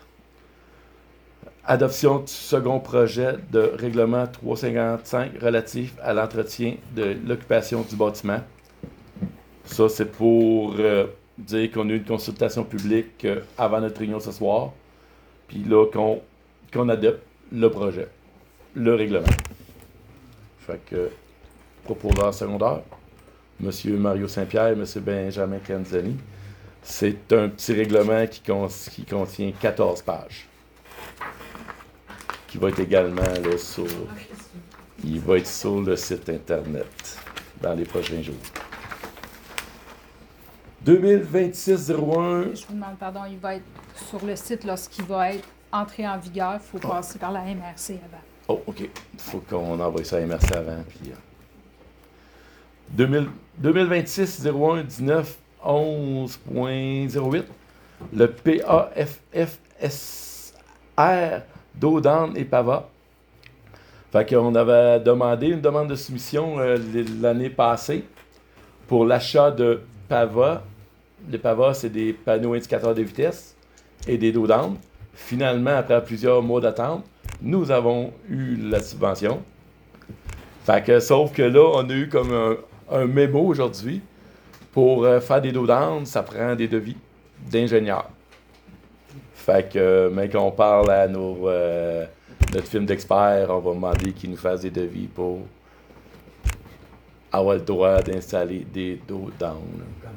Adoption du second projet de règlement trois cent cinquante-cinq relatif à l'entretien de l'occupation du bâtiment. Ça, c'est pour euh, dire qu'on a eu une consultation publique euh, avant notre réunion ce soir. Puis là, qu'on qu'on adopte le projet, le règlement. Fait que, proposeur secondaire, M. Mario Saint-Pierre et M. Benjamin Canzani. C'est un petit règlement qui, con- qui contient quatorze pages. qui va être également là, sur, il va être sur le site Internet dans les prochains jours. deux mille vingt-six zéro un. Je vous demande pardon, il va être sur le site lorsqu'il va être entré en vigueur. Il faut Oh. passer par la M R C avant. Oh, OK. Il faut qu'on envoie ça à M R C avant. Puis, euh, deux mille, deux mille vingt-six zéro un dix-neuf onze point zéro huit. Le P A F F S R d'Audan et Pava. Fait qu'on avait demandé une demande de soumission euh, l'année passée pour l'achat de Pava. Les Pava, c'est des panneaux indicateurs de vitesse et des dos d'âne. Finalement, après plusieurs mois d'attente, nous avons eu la subvention. Fait que, sauf que là, on a eu comme un, un mémo aujourd'hui. Pour euh, faire des dos d'âne, ça prend des devis d'ingénieurs. Fait que, euh, mais quand on parle à nos, euh, notre film d'experts, on va demander qu'ils nous fassent des devis pour avoir le droit d'installer des dos d'âne. Comment?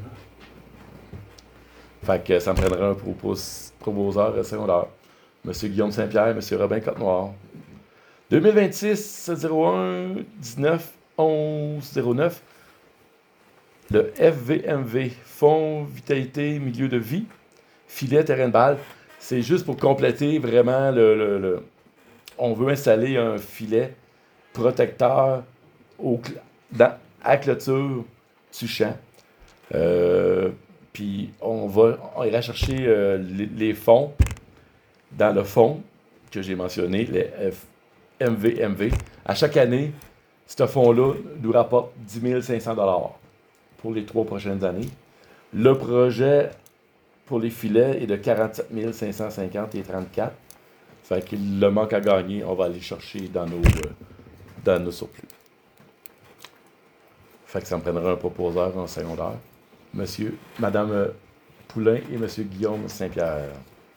Fait que ça me prendrait un propos- proposeur secondaire. Monsieur Guillaume Saint-Pierre, Monsieur Robin Côte-Noire. deux mille vingt-six zéro un dix-neuf onze zéro neuf. Le F V M V, Fonds Vitalité Milieu de Vie, filet terrain de balle. C'est juste pour compléter vraiment le, le- le- On veut installer un filet protecteur au, cl- dans, à clôture du champ. Euh, Puis on va on ira chercher euh, les, les fonds dans le fonds que j'ai mentionné, les F- M V M V. À chaque année, ce fonds-là nous rapporte dix mille cinq cents dollars pour les trois prochaines années. Le projet pour les filets est de quarante-sept mille cinq cent cinquante et trente-quatre. Fait que le manque à gagner, on va aller chercher dans nos, euh, dans nos surplus. Fait que ça me prendra un proposeur en secondaire. Monsieur, Madame euh, Poulain et Monsieur Guillaume Saint-Pierre.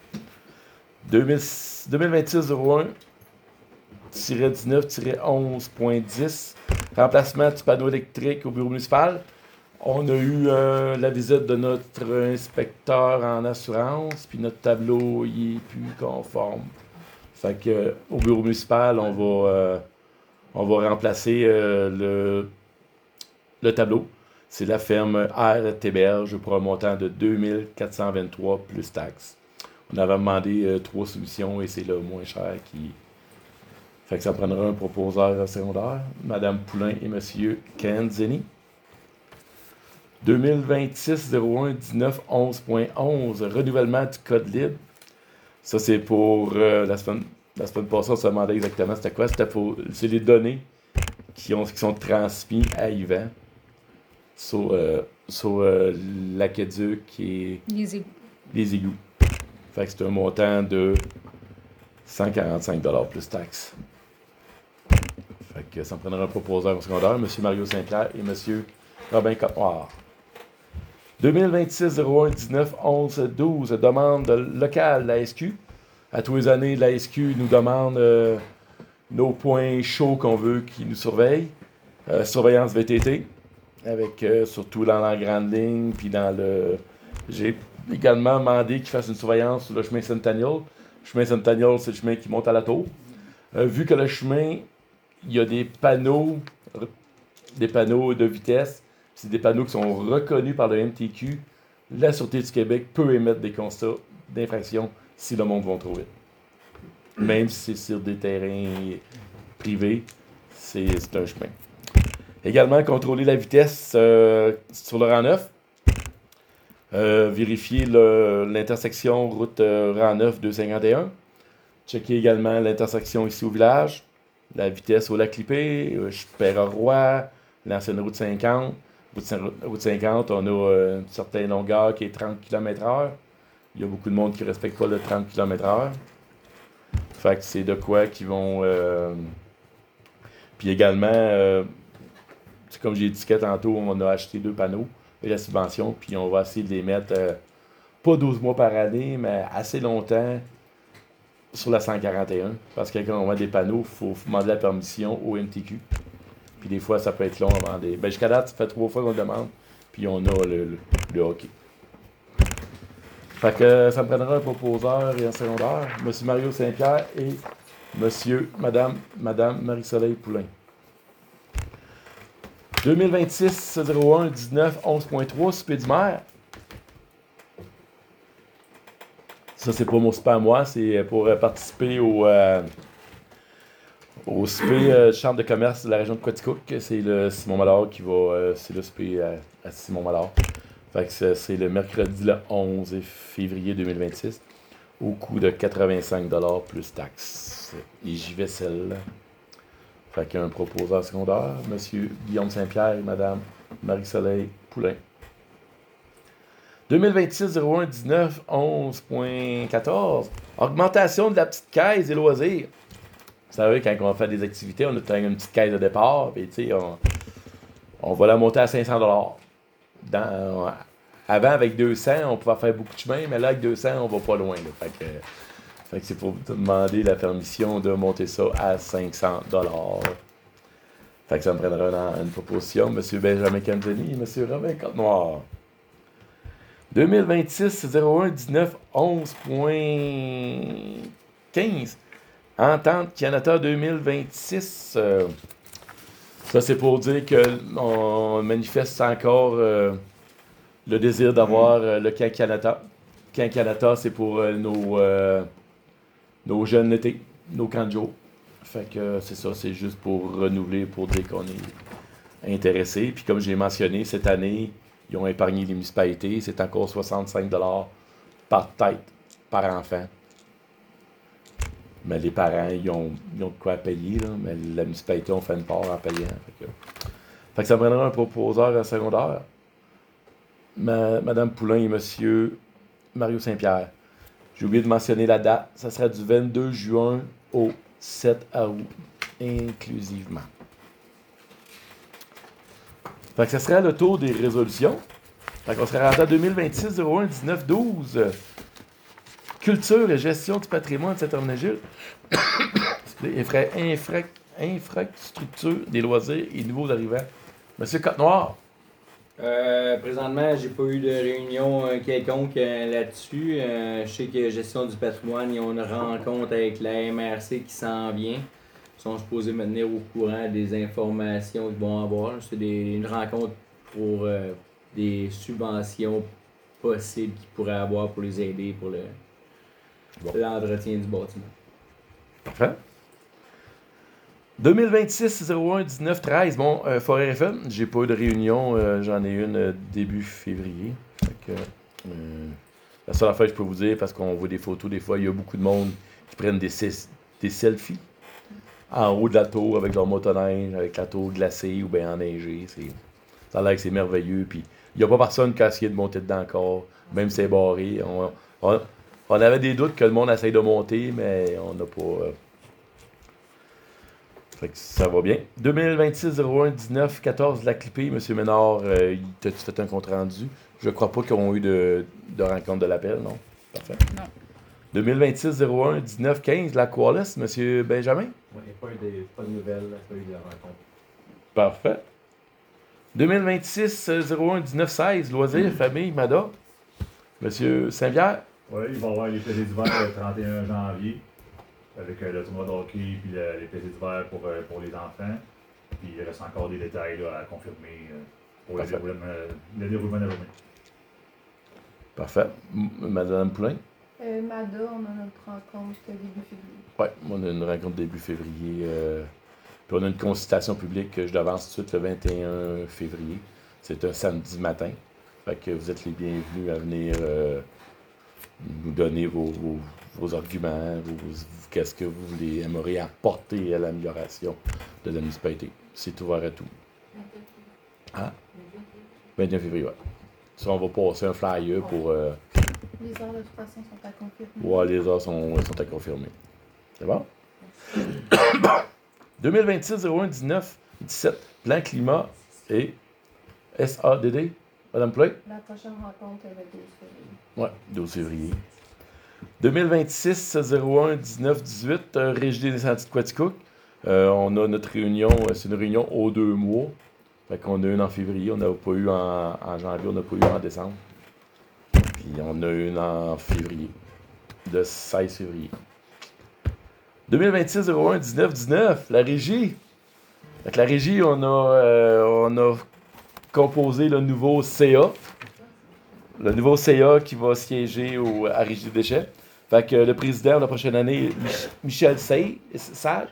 deux mille vingt-six zéro un dix-neuf onze point dix. Remplacement du panneau électrique au bureau municipal. On a eu euh, la visite de notre inspecteur en assurance, puis notre tableau il est plus conforme. Fait que euh, au bureau municipal, on va, euh, on va remplacer euh, le, le tableau. C'est la ferme R. Théberge pour un montant de deux mille quatre cent vingt-trois plus taxes. On avait demandé euh, trois soumissions et c'est le moins cher qui. Fait que ça prendra un proposeur secondaire, Madame Poulain et Monsieur Kenzeni. deux mille vingt-six zéro un dix-neuf onze point onze, renouvellement du code libre. Ça, c'est pour euh, la semaine. La semaine passée, on se demandait exactement c'était quoi. C'était pour. C'est les données qui, ont, qui sont transmises à Yvan sur, euh, sur euh, l'aqueduc et Les égouts. les égouts. Fait que c'est un montant de cent quarante-cinq dollars plus taxes. Fait que ça me prendra un proposeur au secondaire, M. Mario Saint-Pierre et M. Robin Côte-Noire. deux mille vingt-six zéro un dix-neuf onze douze, demande locale de la S Q. À tous les années, la S Q nous demande euh, nos points chauds qu'on veut qu'ils nous surveillent. Euh, surveillance V T T, avec euh, surtout dans la grande ligne, puis dans le... J'ai également demandé qu'ils fassent une surveillance sur le chemin Centennial. Le chemin Centennial, c'est le chemin qui monte à la tour. Euh, vu que le chemin, il y a des panneaux, des panneaux de vitesse, c'est des panneaux qui sont reconnus par le M T Q, la Sûreté du Québec peut émettre des constats d'infraction si le monde va trop vite. Même si c'est sur des terrains privés, c'est, c'est un chemin. Également, contrôler la vitesse euh, sur le rang neuf. Euh, vérifier le, l'intersection route euh, rang neuf deux cent cinquante et un. Checker également l'intersection ici au village. La vitesse au lac Clippé, euh, Père-Roi, l'ancienne route cinquante. Route cinquante, on a euh, une certaine longueur qui est trente kilomètres heure. Il y a beaucoup de monde qui ne respecte pas le trente kilomètres heure. Fait que c'est de quoi qu'ils vont... Euh... Puis également, euh... c'est comme j'ai dit tantôt, on a acheté deux panneaux et la subvention, puis on va essayer de les mettre, euh, pas douze mois par année, mais assez longtemps sur la cent quarante et un. Parce que quand on met des panneaux, il faut demander la permission au M T Q. Puis des fois, ça peut être long avant des... Ben, jusqu'à date, ça fait trois fois qu'on le demande, puis on a le, le, le hockey. Fait que ça me prendra un proposeur et un secondaire, M. Mario Saint-Pierre et Monsieur, Madame, Madame Marie-Soleil Poulain. deux mille vingt-six zéro un dix-neuf onze point trois, souper du maire. Ça, c'est pas mon souper à moi, c'est pour euh, participer au, euh, au souper euh, chambre de commerce de la région de Quaticook. C'est le Simon Mallard qui va. Euh, c'est le souper à, à Simon Mallard. Fait que c'est, c'est le mercredi le onze février deux mille vingt-six au coût de quatre-vingt-cinq dollars plus taxes. Et j'y vais celle. Fait qu'il y a un proposeur secondaire, M. Guillaume Saint-Pierre et Mme Marie-Soleil Poulain. deux mille vingt-six zéro un dix-neuf onze point quatorze. Augmentation de la petite caisse des loisirs. Vous savez, quand on fait des activités, on a une petite caisse de départ, puis tu sais, on, on va la monter à cinq cents dollars. Dans, avant, avec deux cents, on pouvait faire beaucoup de chemin, mais là, avec deux cents, on va pas loin. Là. Fait que, fait que c'est pour te demander la permission de monter ça à cinq cents dollars. Fait que ça me prendra une, une proposition. M. Benjamin Canzoni et M. Robin Côte-Noire. deux mille vingt-six zéro un dix-neuf onze point quinze. Entente Canada deux mille vingt-six. Euh, ça, c'est pour dire qu'on manifeste encore euh, le désir d'avoir euh, le Camp Canada. Camp Canada, c'est pour euh, nos, euh, nos jeunes l'été, nos camps de jour. Fait que euh, c'est ça, c'est juste pour renouveler, pour dire qu'on est intéressé. Puis comme j'ai mentionné, cette année, ils ont épargné les municipalités. C'est encore soixante-cinq dollars par tête, par enfant. Mais les parents, ils ont, ils ont de quoi payer, là. Mais la municipalité, on fait une part en payant. Fait que, fait que ça prendra un proposeur secondaire. Ma, Madame Poulain et Monsieur Mario Saint-Pierre. J'ai oublié de mentionner la date. Ça sera du vingt-deux juin au sept août, inclusivement. Fait que ça serait le tour des résolutions. Fait qu'on serait rendu à deux mille vingt-six zéro un dix-neuf douze. Culture et gestion du patrimoine de Saint-Hermenegilde. Infra, infra, infrastructure des loisirs et nouveaux arrivants. Monsieur Côte-Noire. Euh, présentement, j'ai pas eu de réunion euh, quelconque euh, là-dessus. Euh, je sais que gestion du patrimoine, ils ont une rencontre avec la M R C qui s'en vient. Ils sont supposés me tenir au courant des informations qu'ils vont avoir. C'est des, une rencontre pour euh, des subventions possibles qu'ils pourraient avoir pour les aider pour le, bon. l'entretien du bâtiment. Parfait. deux mille vingt-six zéro un dix-neuf treize, bon, euh, Forêt F M, j'ai pas eu de réunion, euh, j'en ai une euh, début février. Fait que, euh, la seule affaire que je peux vous dire, parce qu'on voit des photos, des fois, il y a beaucoup de monde qui prennent des, des selfies en haut de la tour avec leur motoneige, avec la tour glacée ou bien enneigée. C'est, ça a l'air que c'est merveilleux. Puis il n'y a pas personne qui a essayé de monter dedans encore, même si c'est barré. On, on, on avait des doutes que le monde essaye de monter, mais on n'a pas. Euh, Fait que ça va bien. deux mille vingt-six zéro un dix-neuf quatorze la clippée, M. Ménard, euh, t'as-tu fait un compte rendu? Je crois pas qu'ils ont eu de, de rencontre de l'appel, non? Parfait. Non. deux mille vingt-six zéro un dix-neuf quinze la Qualis, M. Benjamin? Oui, il n'y a pas, eu de, pas de nouvelles, pas eu de rencontre. Parfait. deux mille vingt-six zéro un dix-neuf seize loisirs, famille, Mada. M. Saint-Pierre? Oui, il va y avoir les plaisirs d'hiver le trente et un janvier. Avec euh, le tournoi de hockey et le, les plaisirs d'hiver pour, euh, pour les enfants. Puis il reste encore des détails là, à confirmer euh, pour le déroulement, euh, le déroulement de la journée. Parfait. M- Madame Poulain? Euh, Mada, on a notre rencontre début février. Oui, on a une rencontre début février. Euh, puis on a une consultation publique que je devance tout de suite le vingt et un février. C'est un samedi matin. Fait que vous êtes les bienvenus à venir euh, nous donner vos, vos, vos arguments, vos, vos, qu'est-ce que vous voulez, aimeriez apporter à l'amélioration de la municipalité. C'est ouvert à tout. Hein? vingt et un février, oui. Ça, on va passer un flyer pour... Euh, Les heures de toute façon sont à confirmer. ouais, les heures sont, sont à confirmer. C'est bon? deux mille vingt-six zéro un dix-neuf dix-sept plan climat et S A D D. Madame Poulain? La prochaine rencontre est le douze février. Oui, douze février. deux mille vingt-six zéro un dix-neuf dix-huit, euh, Régie des Sentiers de Quaticook. Euh, on a notre réunion, euh, c'est une réunion aux deux mois. Fait qu'on a une en février, on n'a pas eu en, en janvier, on n'a pas eu en décembre. Puis on a une en février, le seize février. deux mille vingt-six zéro un dix-neuf dix-neuf, la régie. Avec la régie, on a, euh, on a composé le nouveau C A. Le nouveau C A qui va siéger au, à Régie des déchets. Fait que le président la prochaine année, Mich- Michel Say, Sage.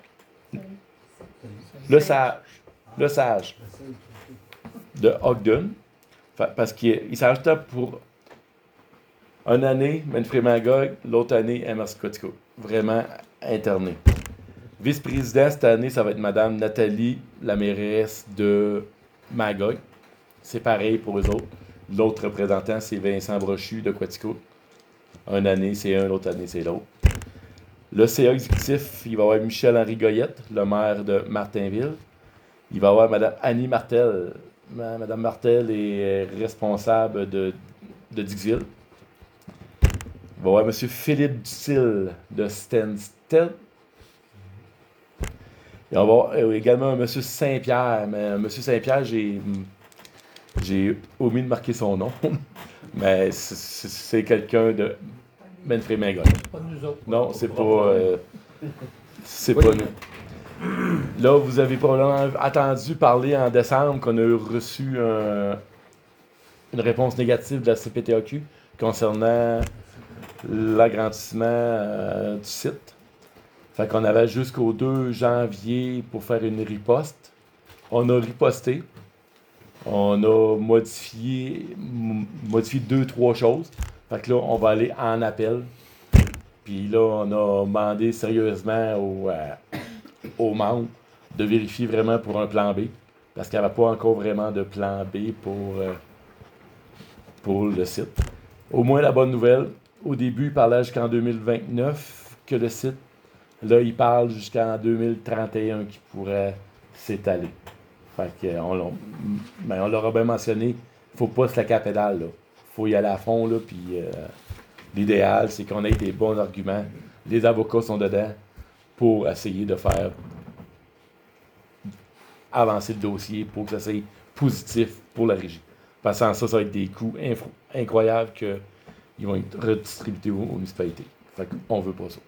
Le Sage. Le Sage. De Ogden. Fait- parce qu'il il s'est rajouté pour une année, Manfred-Magog, l'autre année, M R C Quatico. Vraiment interné. Vice-président cette année, ça va être Madame Nathalie, la mairesse de Magog. C'est pareil pour eux autres. L'autre représentant, c'est Vincent Brochu de Quatico. Une année, c'est un, l'autre année, c'est l'autre. Le C A exécutif, il va y avoir Michel-Henri Goyette, le maire de Martinville. Il va y avoir Mme Annie Martel. Ma- Mme Martel est responsable de, de Dixville. Il va y avoir M. Philippe Dutil de Stansted. Il va y avoir euh, également M. Saint-Pierre. Mais M. Saint-Pierre, j'ai, j'ai omis de marquer son nom. Mais c'est, c'est- c'est quelqu'un de Manfred-Magog. Pas de nous autres. Non, c'est pas. euh, c'est pas nous. Là, vous avez probablement entendu parler en décembre qu'on a reçu un- une réponse négative de la C P T A Q concernant l'agrandissement euh, du site. Fait qu'on avait jusqu'au deux janvier pour faire une riposte. On a riposté. On a modifié, m- modifié deux, trois choses. Fait que là, on va aller en appel. Puis là, on a demandé sérieusement aux, euh, aux membres de vérifier vraiment pour un plan B. Parce qu'il n'y avait pas encore vraiment de plan B pour, euh, pour le site. Au moins, la bonne nouvelle, au début, il parlait jusqu'en deux mille vingt-neuf que le site, là, il parle jusqu'en deux mille trente et un qui pourrait s'étaler. Fait que, on, l'a- ben, on l'aura bien mentionné, il ne faut pas se laquer à la pédale. Il faut y aller à fond. Là, puis, euh, l'idéal, c'est qu'on ait des bons arguments. Les avocats sont dedans pour essayer de faire avancer le dossier pour que ça soit positif pour la régie. Parce que sans ça, ça va être des coûts info- incroyables qu'ils vont être redistribués aux, aux municipalités. Fait qu'on veut pas ça.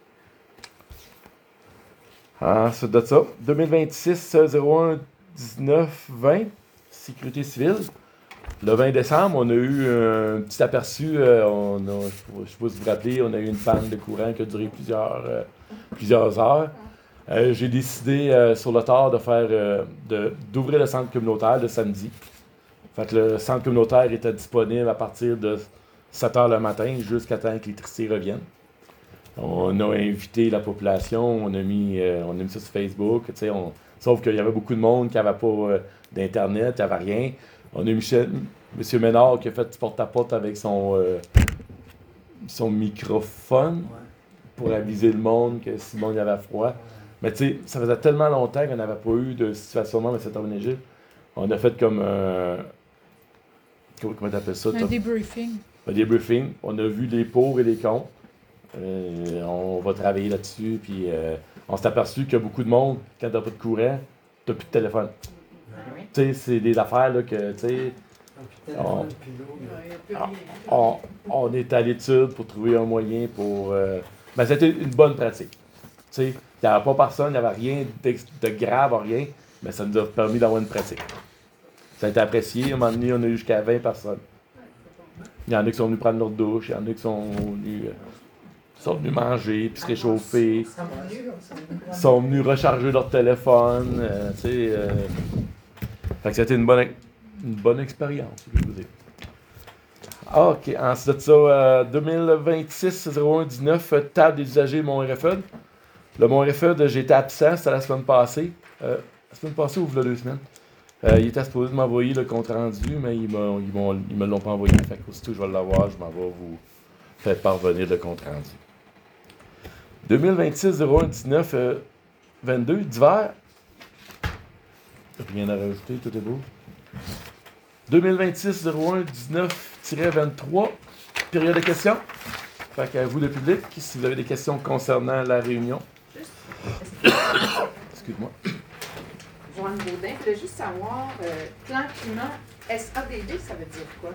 Ensuite de ça, deux mille vingt-six zéro un dix-neuf vingt, Sécurité civile. Le vingt décembre, on a eu un petit aperçu. euh, on a, je ne sais pas si vous vous rappelez, on a eu une panne de courant qui a duré plusieurs, euh, plusieurs heures. Euh, j'ai décidé euh, sur le tard de faire euh, de, d'ouvrir le centre communautaire le samedi. Fait que le centre communautaire était disponible à partir de sept heures le matin jusqu'à temps que l'électricité revienne. On a invité la population, on a mis, euh, on a mis ça sur Facebook, tu sais, on- sauf qu'il y avait beaucoup de monde qui n'avait pas euh, d'Internet, il n'y avait rien. On a eu Michel, M. Ménard qui a fait du porte-à-porte avec son, euh, son microphone pour aviser le monde que si le monde y avait froid. Mais tu sais, ça faisait tellement longtemps qu'on n'avait pas eu de situation de même à cette en Égypte. On a fait comme un. Comment comment t'appelles ça? Un toi? debriefing. Un débriefing. On a vu les pour et les contre. Euh, on va travailler là-dessus. Puis euh, on s'est aperçu qu'il y a beaucoup de monde, quand t'as pas de courant, t'as plus de téléphone. Oui. Tu sais, c'est des affaires là, que, tu sais, Téléphone, puis l'eau. Il n'y a plus Ah. rien. on, on est à l'étude pour trouver un moyen pour. Euh, ben, c'était une bonne pratique. Tu sais, il n'y avait pas personne, il n'y avait rien d'ex- de grave, rien, mais ça nous a permis d'avoir une pratique. Ça a été apprécié. À un moment donné, on a eu jusqu'à vingt personnes. Il y en a qui sont venus prendre leur douche, il y en a qui sont venus, euh, sont venus manger, puis se réchauffer. Ils sont venus recharger leur téléphone. euh, tu sais, euh, fait que c'était une bonne, une bonne expérience, je veux dire. Ah, ok. Ensuite de ça, euh, deux mille vingt-six zéro un dix-neuf, euh, table des usagers Mon R F E D. Le Mon R F E D, j'étais absent, c'était la semaine passée. Euh, la semaine passée ou il y a deux semaines. Euh, il était supposé de m'envoyer le compte rendu, mais ils, m'ont- ils, m'ont- ils me l'ont pas envoyé. Fait qu'aussitôt que je vais l'avoir, je m'en vais vous faire parvenir le compte rendu. deux mille vingt-six zéro un dix-neuf euh, vingt-deux, d'hiver. Rien à rajouter, tout est beau. deux mille vingt-six zéro un dix-neuf vingt-trois, période de questions. Fait qu'à vous, le public, si vous avez des questions concernant la réunion. Excuse-moi. Joanne Baudin, je voulais juste savoir, euh, plan climat S A D D, ça veut dire quoi?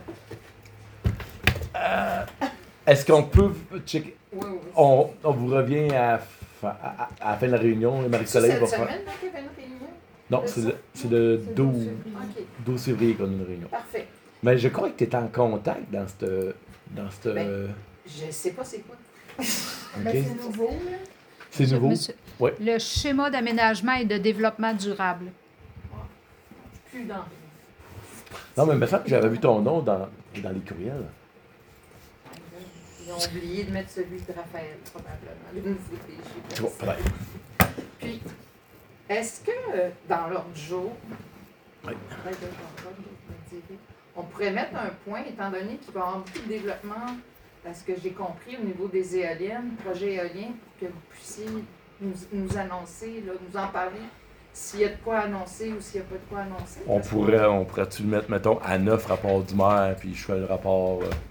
Euh, est-ce qu'on peut checker? Oui, oui. On, on vous revient à Enfin, à, à- à la fin de la réunion, C'est Marie-Soleil va cette faire. semaine là, qu'il y avait une réunion? Non, c'est le, c'est le C'est douze, février. OK, douze février qu'on a une réunion. parfait. Mais je crois que tu étais en contact dans cette. Dans cette Ben, Je sais pas c'est quoi. ok. Ben, c'est nouveau, là. C'est nouveau. Monsieur- Ouais. Le schéma d'aménagement et de développement durable. Plus dans. Non, mais il me semble que j'avais vu ton nom dans, dans les courriels. Ils ont oublié de mettre celui de Raphaël, probablement. Le nouveau P G. Tu vois, peut-être. Puis, est-ce que euh, dans l'ordre du jour, Oui. peut-être que j'en parle, je me dirais, on pourrait mettre un point, étant donné qu'il va y avoir beaucoup de développement, à ce que j'ai compris, au niveau des éoliennes, projet éolien, pour que vous puissiez nous, nous annoncer, là, nous en parler, s'il y a de quoi annoncer ou s'il n'y a pas de quoi annoncer. On Parce que- pourrait, on pourrait-tu le mettre, mettons, à neuf rapport du maire, puis je fais le rapport. euh.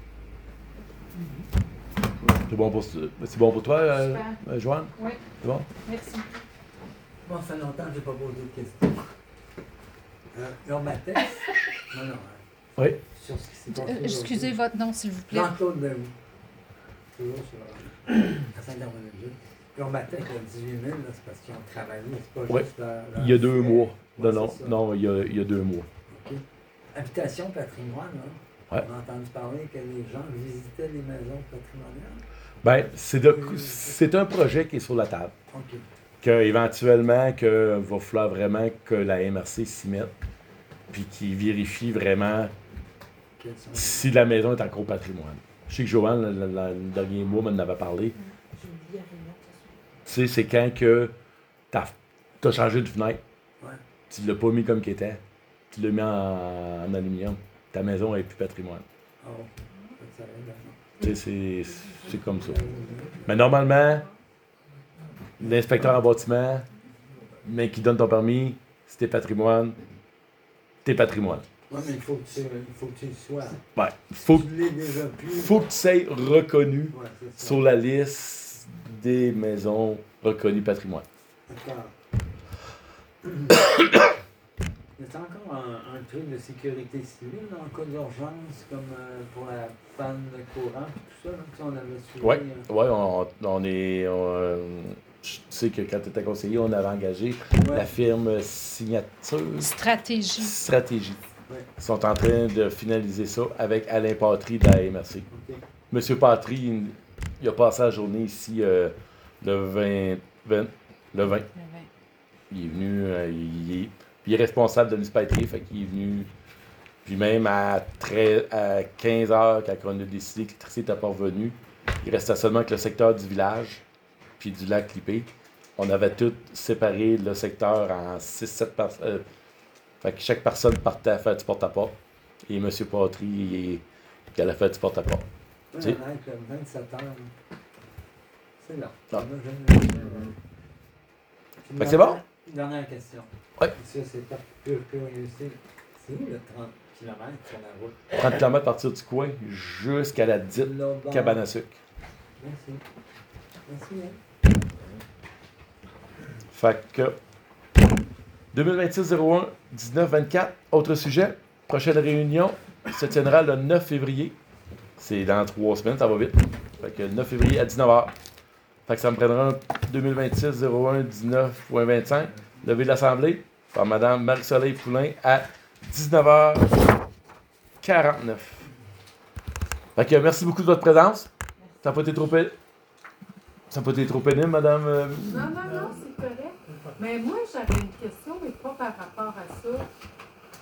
C'est bon pour, c'est bon pour toi, euh, Super. euh, Joanne? Oui, C'est bon? merci. Moi, ça fait longtemps que je n'ai pas posé de questions. Euh, Urbatex? Non, non. euh, Oui. Sur ce qui s'est Euh, passé. excusez aujourd'hui. votre nom, s'il vous plaît. Jean-Claude Leroux. Toujours sur euh, à Saint-Germain-le-Vieux. Urbatex, le dix-huit mille, là, c'est parce qu'ils ont travaillé, c'est pas Oui. juste la, la- Il y a deux mois. Ouais, Non, non, c'est ça. non, il y a, il y a deux mois. OK. Habitation patrimoine, là. Ouais. On a entendu parler que les gens visitaient les maisons patrimoniales. Ben, c'est, de, c'est un projet qui est sur la table. OK. Que, éventuellement, que va falloir vraiment que la M R C s'y mette, puis qu'il vérifie vraiment Quels sont les- si la maison est encore patrimoine. Je sais que Joanne, le, le- le dernier mois, m'en avait parlé. J'ai oublié la réunion Tu sais, c'est quand que t'as as changé de fenêtre, Ouais. tu l'as pas mis comme qu'il était, tu l'as mis en, en aluminium, ta maison est plus patrimoine. Oh, ça aide, hein. Tu sais, c'est, c'est comme ça. Mais normalement, l'inspecteur en bâtiment, mais qui donne ton permis, si t'es patrimoine, t'es patrimoine. Ouais, mais il faut que tu, il faut que tu le sois. Ouais. Faut, Tu l'es déjà plus. faut que tu sois reconnu Ouais, c'est ça. sur la liste des maisons reconnues patrimoine. D'accord. Y a encore un, un truc de sécurité civile là, en cas d'urgence, comme euh, pour la panne de courant et tout ça, là, tu sais, on avait suivi. Ouais, euh, ouais, on, on est. on, euh, je sais que quand tu étais conseiller, on avait engagé ouais. la firme Signature Stratégie. Stratégie. Ouais. Ils sont en train de finaliser ça avec Alain Patry de la M R C. OK. Monsieur Patry, il, il a passé la journée ici euh, le vingt, vingt, le vingt. Il est venu, euh, il, est, il est responsable de la municipalité, fait qu'il est venu. Puis même à, treize, à quinze heures, quand on a décidé que l'électricité n'était pas revenue, il restait seulement que le secteur du village, puis du lac Clippé. On avait tout séparé le secteur en six sept personnes. Euh, fait que chaque personne partait à faire du porte-à-porte. Et M. Patry, il, il allait faire du porte-à-porte. Ouais, Tu sais. avec le vingt-sept heures. là. C'est là. Ah. Là, je- je- Puis Fait que c'est bon? dernière- Dernière question. Ouais. Ça, c'est par pure curiosité. C'est où le trente kilomètres sur la route? trente kilomètres à partir du coin jusqu'à la dite Là, bas. cabane à sucre. Merci. Merci, hein. Fait que deux mille vingt-six zéro un dix-neuf vingt-quatre, autre sujet. Prochaine réunion se tiendra le neuf février. C'est dans trois semaines, ça va vite. Fait que le neuf février à dix-neuf heures. Fait que ça me prendra un deux mille vingt-six zéro un dix-neuf vingt-cinq. Levée de l'Assemblée par Mme Marie-Soleil Poulain à dix-neuf heures quarante-neuf. Fait que merci beaucoup de votre présence. Ça n'a pas été trop pénible. Ça n'a pas été trop pénible, Madame. euh, Non, non, non, c'est correct. Mais moi, j'avais une question, mais pas par rapport à ça.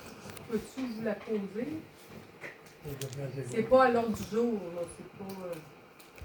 Peux-tu vous la poser? C'est pas à l'ordre du jour, là. C'est pas. euh,